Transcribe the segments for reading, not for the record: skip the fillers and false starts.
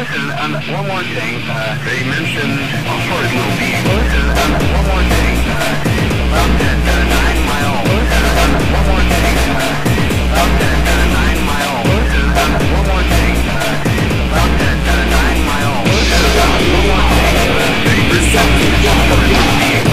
Listen, one more thing. They mentioned a horrid little being. Listen, one more thing. About that 9 mile. Listen, one more thing. About that 9 mile. Listen, one more thing. About that 9 mile. Listen, one more thing. They mentioned a horrid little being.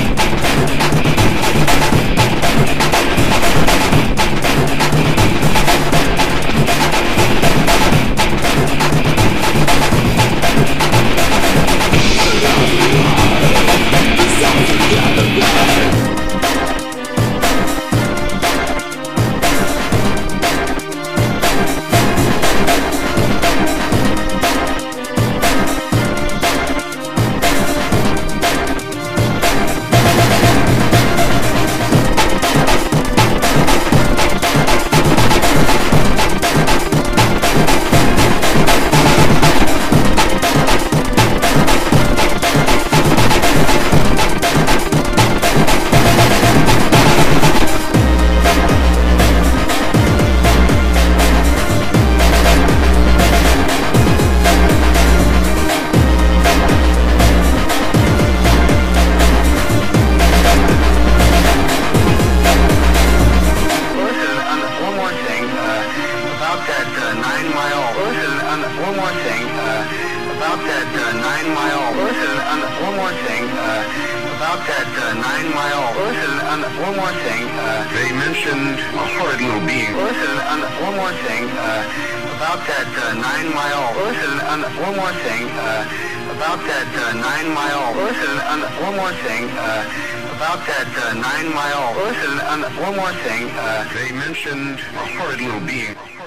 One more thing, about that 9 mile. Listen, one more thing, about that 9 mile. Listen, one more thing. They mentioned a horrid little being. Listen, one more thing, about that 9 mile. Listen, one more thing, about that 9 mile. Listen, one more thing, about that 9 mile. Listen, one more thing. They mentioned a horrid little being.